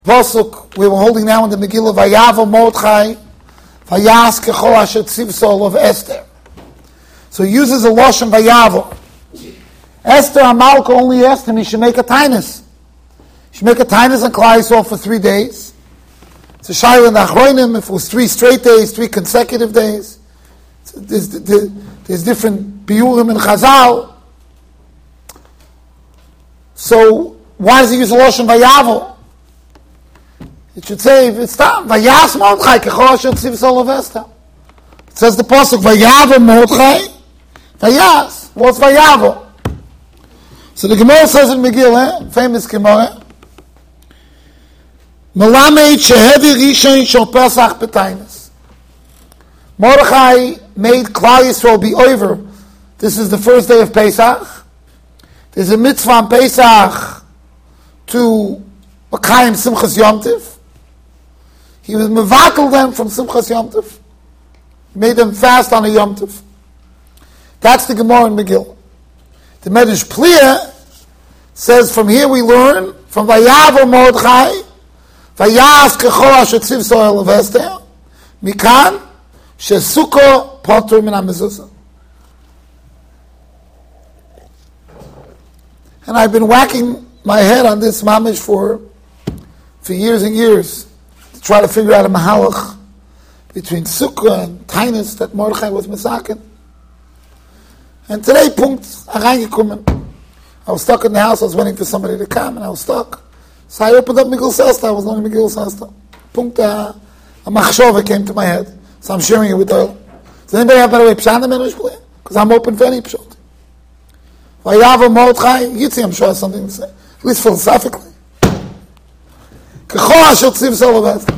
Pasuk we were holding now in the Megillah Vayavo Mordechai Vayas Kechol Asher Tzivsol of Esther. So he uses a lashon Vayavo. Esther Hamalka only asked him he should make a tainus. He should make a tainus and Klal Yisrael for 3 days. It's a shayla in the Achronim if it was 3 straight days, 3 consecutive days. There's different biurim in Chazal. So why does he use a lashon Vayavo? It should say, it's time, Vayas Mordechai, Kechol Asher Tzivsol of Esther. It says the pasuk, Vayavo Mordechai, Vayas. What's Vayavo? So the Gemara says in Megillah, famous Gemara, Melamed Shehevi Rishon Shel Pesach B'Tainus. Mordechai made Klal Yisrael be over. This is the first day of Pesach. There's a mitzvah on Pesach to L'chaim Simchas Yom Tov. He was mevatel them from Simchas Yom Tov. He made them fast on a Yom Tov. That's the Gemara in Megillah. The Medrash Pliya says from here we learn from Vayavo Mordechai Vayas Kechol Asher Tzivsol of Esther Mikan Shesuko Potur Min HaMezuzah. And I've been whacking my head on this mamish for years and years to try to figure out a mahalach between Sukkah and Tainus that Mordechai was Mesaken. And today, punkt, areingekommen. I was stuck in the house, I was waiting for somebody to come, and I was stuck. So I opened up Megillah Sesta, I was learning Megillah Sesta. Punkt, a machshava came to my head. So I'm sharing it with all. Does anybody have better way pshat in the Medrash Pliya? Because I'm open for any pshat. Vayavo Mordechai, Yitzi, I'm sure has something to say. At least philosophically. Kechol Asher Tzivsol of Esther.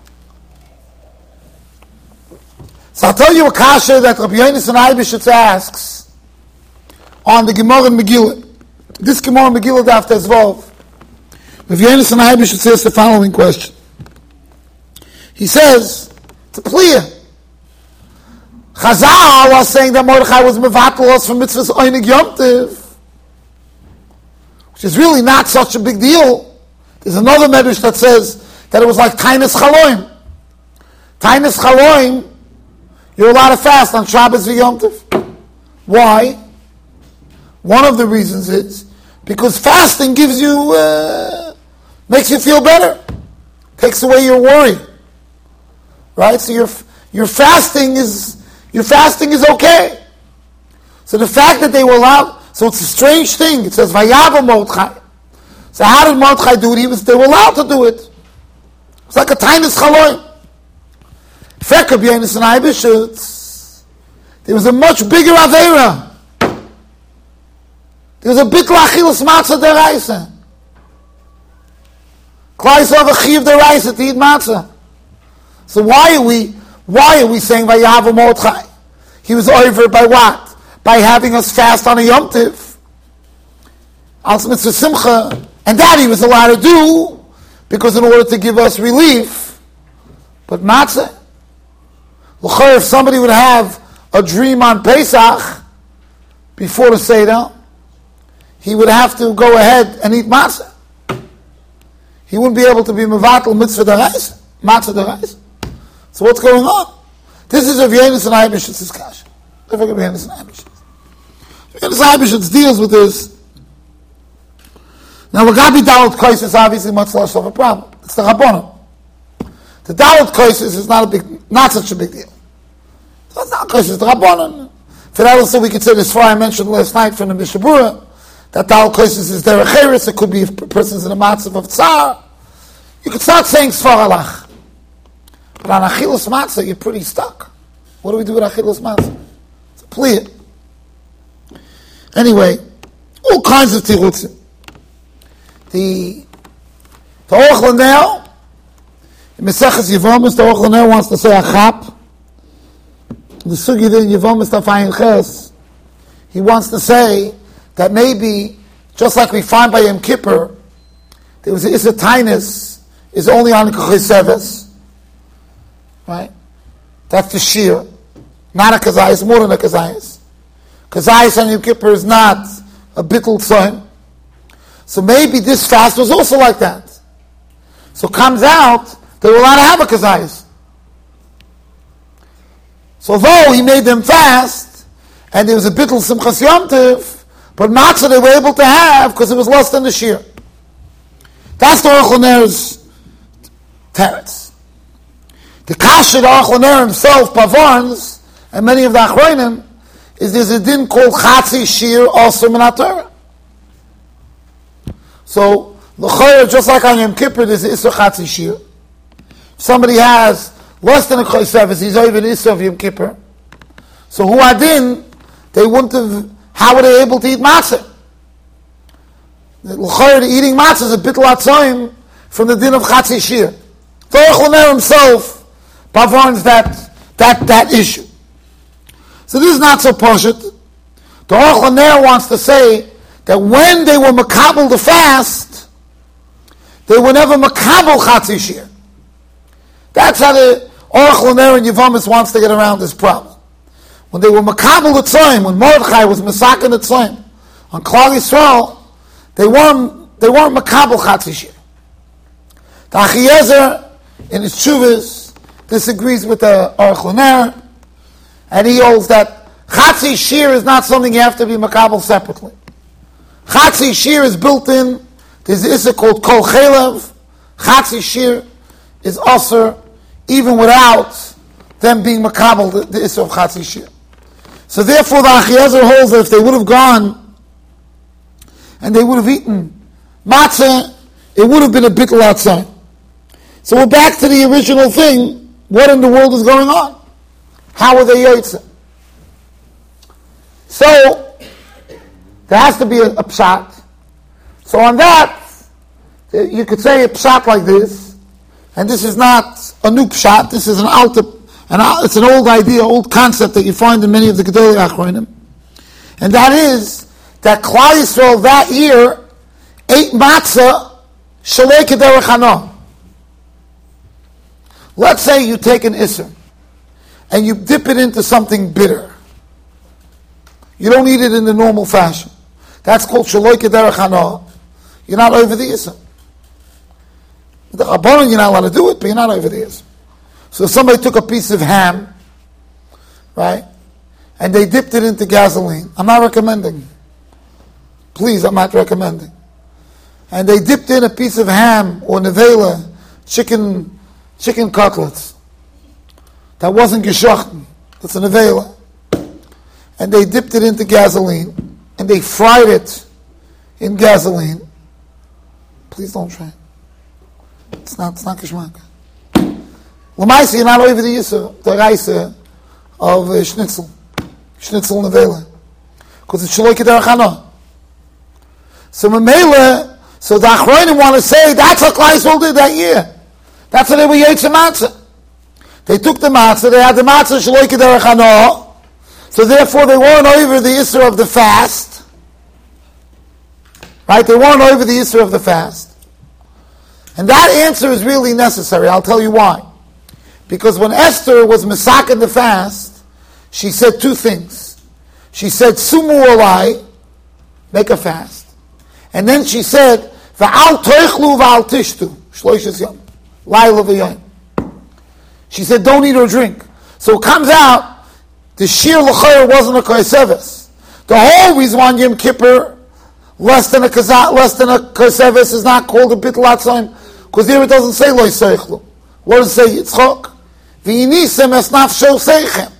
So I'll tell you a kasha that Rabbi Yonasan Eibishitz asks on the Gemara in Megillah. This Gemara in Megillah Daf Tezvav. Rabbi Yonasan Eibishitz says the following question. He says, it's a pliya. Chazal was saying that Mordechai was mevatel us from mitzvahs Oinig Yom Tov, which is really not such a big deal. There's another medrash that says that it was like Tainus Chaloim. Tainus Chaloim, you're allowed to fast on Shabbos and Yom Tov. Why? One of the reasons is because fasting gives you, makes you feel better, takes away your worry, right? So your fasting is okay. So the fact that they were allowed, so it's a strange thing. It says Vayavo Mordechai. So how did Mordechai do it? They were allowed to do it. It's like a Tainus Chaloim. Fekab Yonasan Eibishitz. There was a much bigger Aveira. There was a bit Achilas Matzah Deraisa. Klal Yisrael have a Chiv Deraisa to eat Matzah. So why are we saying Vayavo Mordechai? He was over by what? By having us fast on a Yom Tov. Al Mitzvah Simcha. And that he was allowed to do because in order to give us relief. But matzah, if somebody would have a dream on Pesach before the Seder, he would have to go ahead and eat matzah. He wouldn't be able to be mevatel mitzvah deraisa, matzah deraisa. So what's going on? This is Rav Yonasan Eibishitz's kasha. Rav Yonasan Eibishitz deals with this. Now, Gabi Dalet Kais is obviously much less of a problem. It's the Rabbanon. The Dalet Kais is not such a big deal. So it's not Kais, it's the Rabbanon. For that also we could say this I mentioned last night from the Mishnah Berurah, that Dalet Kais is Derech Eretz. It could be if a person's in a matzav of Tsar. You could start saying Sfar Alach. But on Achilas Matzah, you're pretty stuck. What do we do with Achilas Matzah? It's a pliya. Anyway, all kinds of tirutzim. The Aruch LaNer, in Maseches Yevomis, the Aruch LaNer wants to say a chap. The Sugi in Yevomis Tafayin Ches, he wants to say that maybe, just like we find by Yom Kippur, there was a Tainus is only on Kecheseves, right? That's the Shir, not a Kazayas, more than a Kazayas. Kazayas on Yom Kippur is not a Bittul Tzon. So maybe this fast was also like that. So it comes out they were allowed to have a kazayas. So though he made them fast, and there was a bittul simchas yom tiv, but matzah they were able to have because it was less than the shear. That's the Aruch LaNer's teretz. The kasher the Aruch LaNer himself, Pavarns, and many of the achronim, is there's a din called chatzi shear also min haTorah. So l'chayr, just like on Yom Kippur, there's the Issur chatzi shear. If somebody has less than a choseves, he's over the Issur of Yom Kippur. So who adin, they wouldn't have, how were they able to eat matzah? L'chayr, eating matzah is a bittul atzoim from the din of chatzi shear. The Aruch LaNer himself pavarns that issue. So this is not so poshut. The Aruch LaNer wants to say that when they were makabel the fast, they were never makabel chatzi shear. That's how the Aruch LaNer and Yevamis wants to get around this problem. When they were makabel the tzayim, when Mordechai was masakin the tzayim on Klal Yisrael, they weren't makabel chatzi shear. The Achiezer in his tshuvas disagrees with the Aruch LaNer, and he holds that chatzi shear is not something you have to be makabel separately. Chatzi shear is built in. There's an issur called kol chelev. Chatzi shear is also even without them being makabel the issur of chatzi shear. So therefore the Achiezer holds that if they would have gone and they would have eaten matzah, it would have been a bittul outside. So we're back to the original thing. What in the world is going on? How are they yotzeh? So there has to be a pshat. So on that, you could say a pshat like this, and this is not a new pshat. This is it's an old idea, old concept that you find in many of the Gedolei Achronim, and that is that Klal Yisrael that year ate matzah shalei kederech hana. Let's say you take an issur and you dip it into something bitter. You don't eat it in the normal fashion. That's called shaloi kederech hana. You're not over the issur. The Rabbanan, you're not allowed to do it, but you're not over the issur. So if somebody took a piece of ham, right, and they dipped it into gasoline, I'm not recommending. Please, I'm not recommending. And they dipped in a piece of ham or nevela, chicken cutlets. That wasn't geshachten. That's a nevela. And they dipped it into gasoline, and they fried it in gasoline. Please don't try it. It's not kishmak. L'maisa, you're not over the issur, the raisa of schnitzel nevela, because it's shaloi kederech hana. So memela, so the achronim want to say that's what Klal Yisrael did that year. That's how they were yotzei matzah. They took the matzah, they had the matzah shaloi kederech hana, so therefore they weren't over the issur of the fast. Right? They weren't over the issur of the fast. And that answer is really necessary. I'll tell you why. Because when Esther was masakin the fast, she said two things. She said, Sumu olai, make a fast. And then she said, V'al toichlu v'al tishtu, shloishes yom, laila v'yom. She said, don't eat or drink. So it comes out, the shir l'chayr wasn't a koseves. The whole reason why Yom Kippur, less than a koseves is not called a bittul atzoim, because there it doesn't say loy seichlu. What does it say? Yitzchok. V'yinisem es nafsho seichem.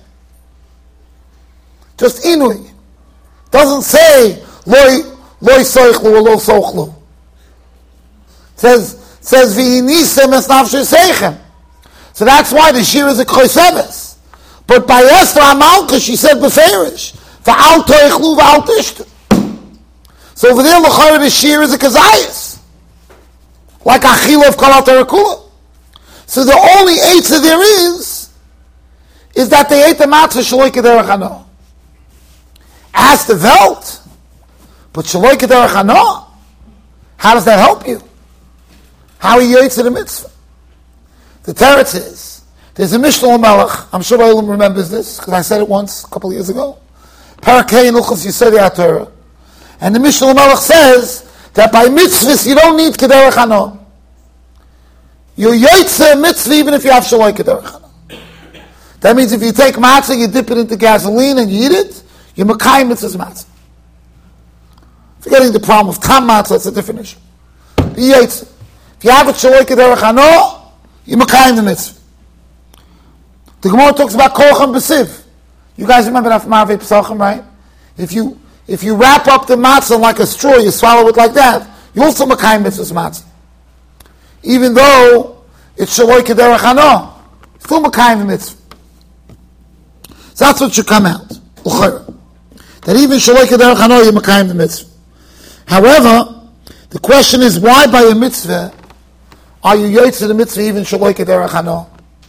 Just inui. Doesn't say loy seichlu or lo sochlu. Says v'yinisem es nafsho seichem. So that's why the shir is a koseves. But by Esther Amalka, she said beferish. V'al toichlu v'al tishtu. So over there, l'chayr the shir is a kazayas. Like achila of kol ha-terakula. So the only eitzah there is that they ate the matzah shaloi kederech hana. As the welt, but shaloi kederech hana, how does that help you? How are you yotzei the mitzvah? The teretz is, there's a Mishnah Melech, I'm sure Olam remembers this, because I said it once, a couple of years ago. Parakei in Uchos Yisodei HaTorah. And the Mishnah Melech says that by mitzvahs you don't need kederech hana. You're yotzeh mitzvah even if you have shaloy kederech hana. That means if you take matzah, you dip it into gasoline and you eat it, you're mekayim mitzvah's matzah. Forgetting the problem of tam matzah, that's a different issue. Yotzeh. If you have it shaloy kederech hana, you're mekayim the mitzvah. The Gemara talks about kolcham b'siv. You guys remember that from Arvei Pesachim, right? If you wrap up the matzah like a straw, you swallow it like that, you also mekayim mitzvah's matzah. Even though it's shaloi kederech hana, still mekayim the mitzvah. So that's what should come out. That even shaloi kederech hana, you mekayim the mitzvah. However, the question is, why by a mitzvah are you yotzeh the mitzvah even shaloi kederech hana?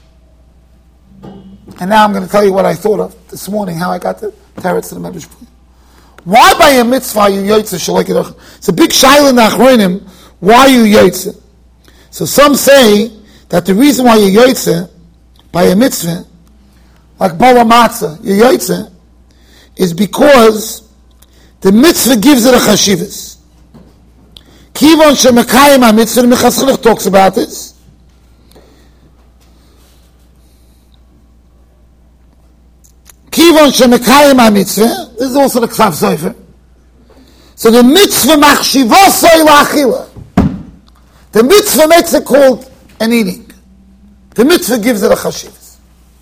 And now I'm going to tell you what I thought of this morning, how I got the teretz to the Medrash. Why by a mitzvah are you yotzeh shaloi kederech hana? It's a big shaila in the Achronim. Why are you yotzeh? So some say that the reason why you're yotzeh by a mitzvah, like bala matzah, you're yotzeh, is because the mitzvah gives it a chashivas. Kivon shemekayim ha-mitzvah, the Mechaschilach talks about this. Kivon shemekayim ha-mitzvah, this is also the Ksav Sofer. So the mitzvah machshivosoi la'achila. The mitzvah makes it called an eating. The mitzvah gives it a chashivas.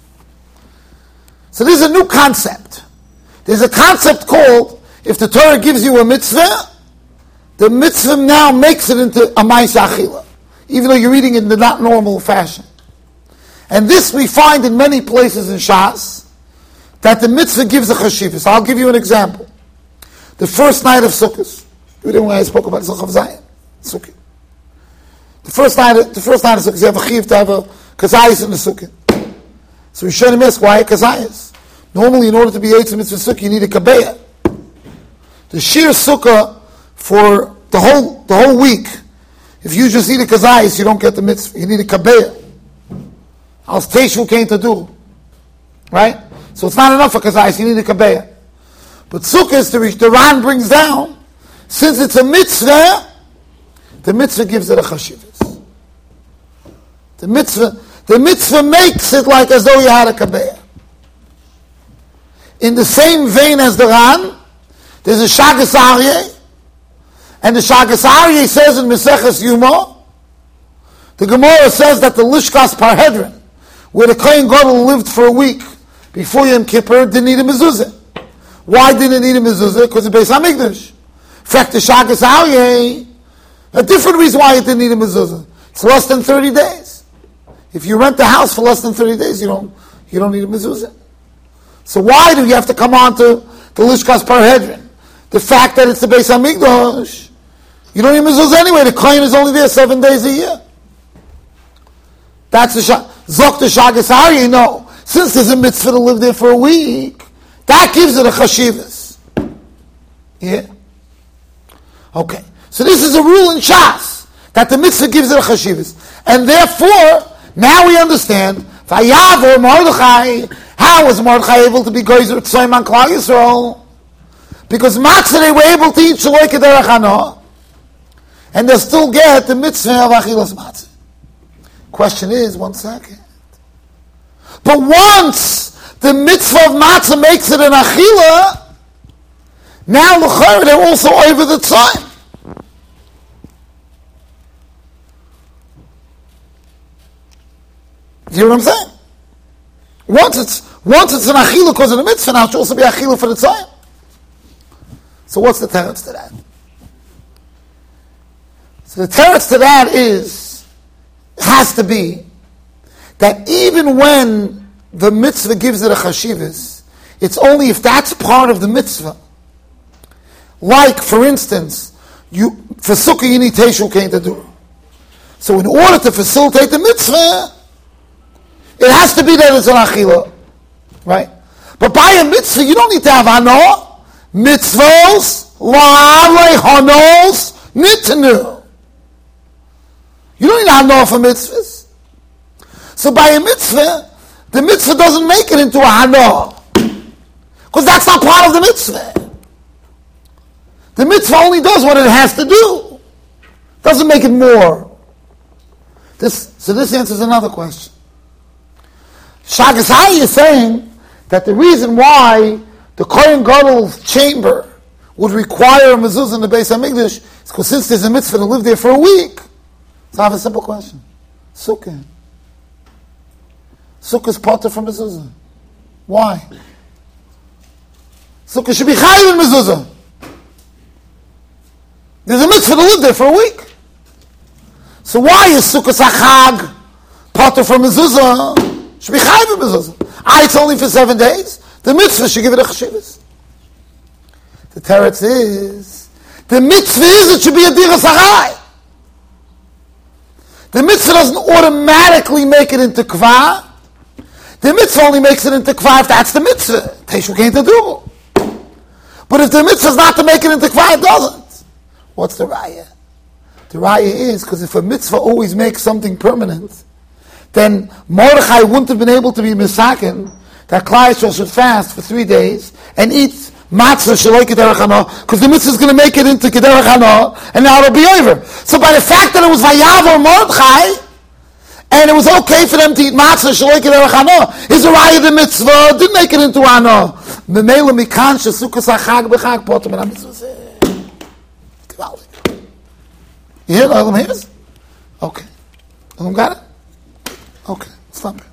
So there's a new concept. There's a concept called, if the Torah gives you a mitzvah, the mitzvah now makes it into a ma'aseh achila, even though you're eating it in the not normal fashion. And this we find in many places in Shas, that the mitzvah gives a chashivas. I'll give you an example. The first night of Sukkot, you didn't when I spoke about Sukkot Zayin, Sukkot. The first night of Sukkot, you have a chiv to have a kazayis in the Sukkot. So we shouldn't ask why a kazayis. Normally, in order to be yotzeh mitzvah Sukkah, you need a kabeya. The sheer Sukkah for the whole week, if you just eat a kazayis, you don't get the mitzvah. You need a kabeya. Al teishu came to do, right? So it's not enough for kazayis. You need a kabeya. But Sukkah, the Ran brings down, since it's a mitzvah, the mitzvah gives it a chashivas. The mitzvah makes it like as though you had a kabeya. In the same vein as the Ran, there's a Shagas Aryeh, and the Shagas Aryeh says in Meseches Yuma, the Gemara says that the Lishkas Parhedrin, where the Kohen Gadol lived for a week before Yom Kippur, didn't need a mezuzah. Why didn't it need a mezuzah? Because it's Beis HaMikdash. In fact, the Shagas Aryeh, a different reason why it didn't need a mezuzah. It's less than 30 days. If you rent the house for less than 30 days, you don't need a mezuzah. So why do you have to come on to the Lishkas Parhedrin? The fact that it's the Beis HaMikdash, you don't need mezuzah anyway. The Kohen is only there 7 days a year. That's the Zok the Shagas Aryeh. No, since there's a mitzvah to live there for a week, that gives it a chashivas. Yeah. Okay. So this is a rule in Shas that the mitzvah gives it a chashivas, and therefore now we understand. Vayavor Mordechai. How was Mordechai able to be goyzer tzoyim on Klal Yisrael? Because matzah they were able to eat shaloi kederech hana, and they'll still get the mitzvah of achilas matzah. Question is, 1 second. But once the mitzvah of matzah makes it an achila, now l'chayr they're also over the time. You hear what I'm saying? Once it's an achila because of the mitzvah, now it should also be achila for the tzayim. So what's the teretz to that? So the teretz to that has to be that even when the mitzvah gives it a chashivas, it's only if that's part of the mitzvah. Like, for instance, for sukkah you need teishul kain to do. So in order to facilitate the mitzvah, it has to be that it's an achila, right? But by a mitzvah, you don't need to have hana. Mitzvos, la'avle hanos, nitenu. You don't need hana for mitzvahs. So by a mitzvah, the mitzvah doesn't make it into a hana. Because that's not part of the mitzvah. The mitzvah only does what it has to do. Doesn't make it more. So this answers another question. Shagas Hai is saying that the reason why the Kohen Gadol's chamber would require a mezuzah in the Beis HaMikdash is because since there's a mitzvah to live there for a week, so I have a simple question. Sukkah. Sukkah is potter from mezuzah. Why? Sukkah should be chayiv in mezuzah. There's a mitzvah to live there for a week. So why is Sukkah Sachag potter from mezuzah? Should be chayiv in mezuzah. It's only for 7 days. The mitzvah should give it a chashivas. The teretz is, the mitzvah is it should be a diras harai. The mitzvah doesn't automatically make it into kva. The mitzvah only makes it into kva if that's the mitzvah. Teishu can't do. But if the mitzvah is not to make it into kva, it doesn't. What's the raya? The raya is, because if a mitzvah always makes something permanent, then Mordechai wouldn't have been able to be misaken that Klal Yisrael should fast for 3 days and eat matzah shaloi kederach hana, because the mitzvah is going to make it into kederach hana, and now it'll be over. So by the fact that it was Vayavor Mordechai, and it was okay for them to eat matzah shaloi kederach hana, is a raya the mitzvah didn't make it into hana. Memela mikan shesukas hachag b'chag potem and mitzvah. You hear the Olam Heres? Okay. Olam got it? Okay. Stop.